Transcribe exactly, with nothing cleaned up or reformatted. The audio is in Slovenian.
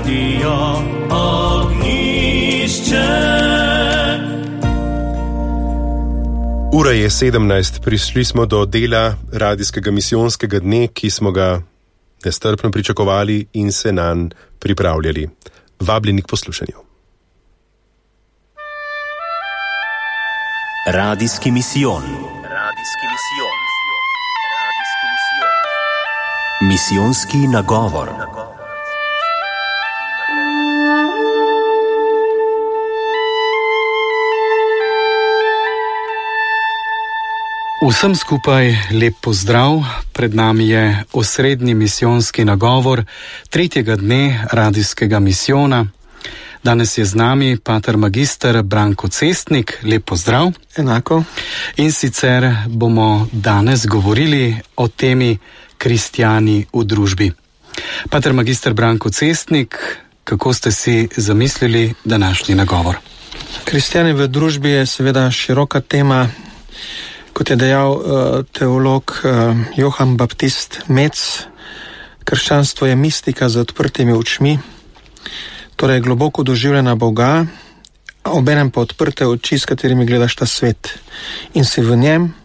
Radio Ognjišče. Ura je sedemnajst, prišli smo do dela radijskega misijonskega dne, ki smo ga nestrpno pričakovali in se nanj pripravljali. Vabljeni k poslušanju. Radijski misijon. Radijski misijon. Radijski misijon. Misijonski nagovor. Vsem skupaj lep pozdrav. Pred nami je osrednji misijonski nagovor tretjega dne radijskega misijona. Danes je z nami pater magister Branko Cestnik. Lep pozdrav. Enako. In sicer bomo danes govorili o temi kristjani v družbi. Pater magister Branko Cestnik, kako ste si zamislili današnji nagovor? Kristjani v družbi je seveda široka tema. Kot je dejal uh, teolog uh, Johann Baptist Metz, krščanstvo je mistika z odprtimi očmi, torej globoko doživljena Boga, obenem pa odprte oči, s katerimi gledaš ta svet in si v njem